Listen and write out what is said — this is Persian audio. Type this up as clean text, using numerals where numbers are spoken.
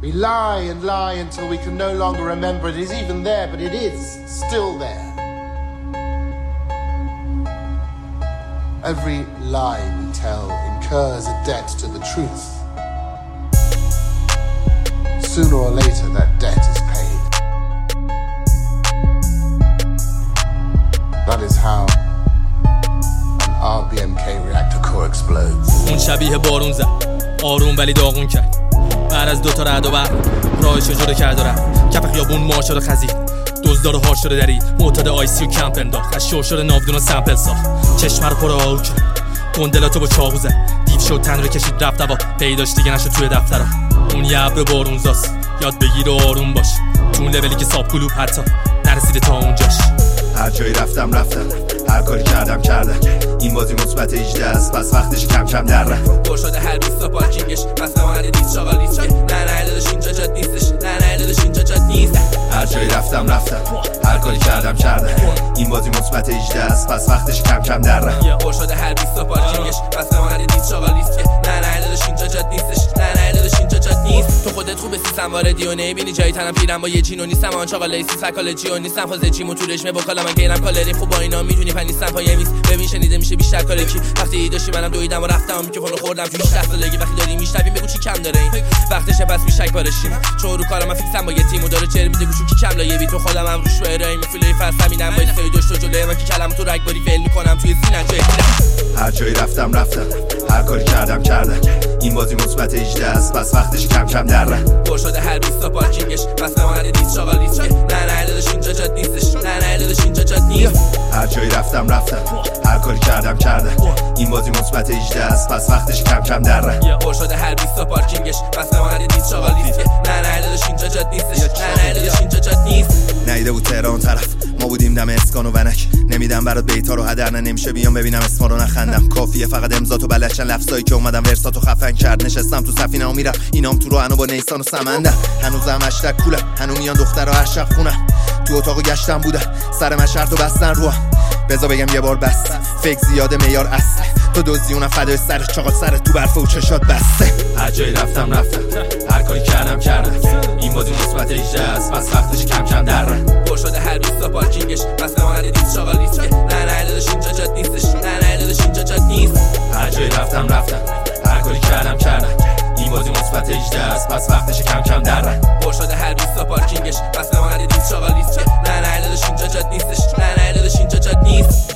We lie and lie until we can no longer remember it is even there, but it is still there. Every lie we tell incurs a debt to the truth. Sooner or later, that debt is paid. That is how an RBMK reactor core explodes. اون شبیه بارون زد، آروم ولی داغون کرد. بعد از 2 تا رعد و برق راهش رو جدا کرد و رفت. کف خیابون مارشال خزید، دزدار هار شده درید، معتاد آیسی و کمپ انداخت. از شو شده ناودون و سمپل ساخت، چشم رو پر آهو کرد، گندلاتو با چاقو زد. دیو شد تن رو کشید رفت هوا، پیداش دیگه نشد توی دفترها. اون یه ابر بارونزاست، یاد بگیر و آروم باش. تو اون لولی که ساب کلوب حتی نرسیده تا اونجاش. هر جایی رفتم هر کاری کردم این بازی مثبت 18 است، پس وقتش کم کم در رفت. پر شده هر 20 تا پارکینگش، پس نمانده دیست شاغال لیست. نه داداش اینجا جات نیستش، نه داداش اینجا جات نیست. هر جایی رفتم هر کاری کردم این بازی مثبت 18 است، پس وقتش کم کم در رفت. پر شده هر 20 تا پارکینگش، پس نمانده دیست شاغال لیست. نه داداش اینجا جات نیستش، نه داداش اینجا جات نیست. تو خودت خوبه سیستم واردی و نمیبینی جایی تنم پیرم با یه جینو نیستم. آن چاقال لیسی سایکولوژی و نیستم، فاز جیمو تو رشمه بکالا من گیرم کالری خوب با اینا میدونی پنیستم پای میز. ببین شنیده میشه بیشتر کاری کی. وقتی داشتی منم دویدم و رفتم میکروفون خوردم تو 18 سالگی. وقتی داری میشنوی بگو چی کم داره این وقتشه، پس میشک بارشین. چون رو کارم من فیکسم با یه تیم و داره چر میده گوشو کی کم لایه بی تو خودم هم روش ارائه میفله فرض همینم با استوری داشت و جلوی من کی کلام تو رگباری فعل میکنم توی سینه جای هر جایی رفتم هر کاری کردم این بازی مثبت 18 است، پس وقتش کم کم در رفت. پر شده هر 20 تا پارکینگش، پس نمانده دیست شاغال لیست. نه داداش اینجا جات نیستش، نه داداش اینجا جات نیست. هر جایی رفتم هر کاری کردم این بازی مثبت 18 است، پس وقتش کم کم در رفت. پر شده هر 20 تا پارکینگش، پس نمانده دیست شاغال لیست. نه داداش اینجا جات نیستش، نه داداش اینجا جات نیست. نیده بود تهران طرف، ما بودیم دم اسکان و ونک. نمیدم برات بیتا رو هدر، نمیشه بیام ببینم اسما رو نخندم. کافیه فقط امضا و بلدشن لفظایی که اومدم ورساتو خفن کرد. نشستم تو سفینه و میرم اینام تو راهنو با نیسان و سمندم. هنوزم اشتک کولم، هنوز میان دخترها هر شب خونم. تو اتاقو گشتم بودم، سر من شرطو بستن روام. بذار بگم یه بار بس، فکر زیاده میار اصله. تو دزدیونم فدای سر چاقال سر تو برف و چشات بسته. هر جایی رفتم هر کاری کردم این بازی مثبت 18 است، پس وقتش کم کم در رفت. پر شده هر 20 تا پارکینگش، پس نمانده دیست شاغال لیست. نه داداش اینجا جات نیستش، نه داداش اینجا جات نیست. هر جایی رفتم هر کاری کردم این بازی مثبت 18 است، پس وقتش کم کم در رفت. پر شده هر 20 تا پارکینگش، پس نمانده دیست شاغال لیست. نه داداش اینجا جات نیستش، نه داداش اینجا جات نیست.